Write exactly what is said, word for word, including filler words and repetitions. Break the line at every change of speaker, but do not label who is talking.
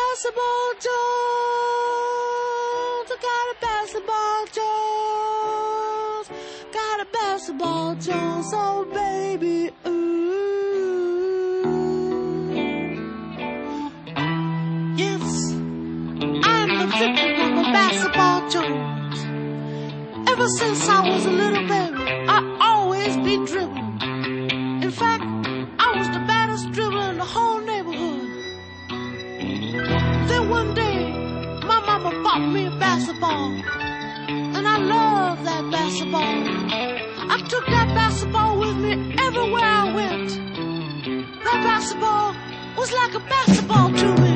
basketball Jones. I got a basketball Jones. Got a basketball Jones, oh baby, ooh. Yes, I'm the victim of a basketball Jones. Ever since I was a little baby, I always be dribbling. In fact, I was the baddest dribbler in the whole neighborhood. Then one day, my mama bought me a basketball, and I love that basketball. I took that basketball with me everywhere I went. That basketball was like a basketball to me.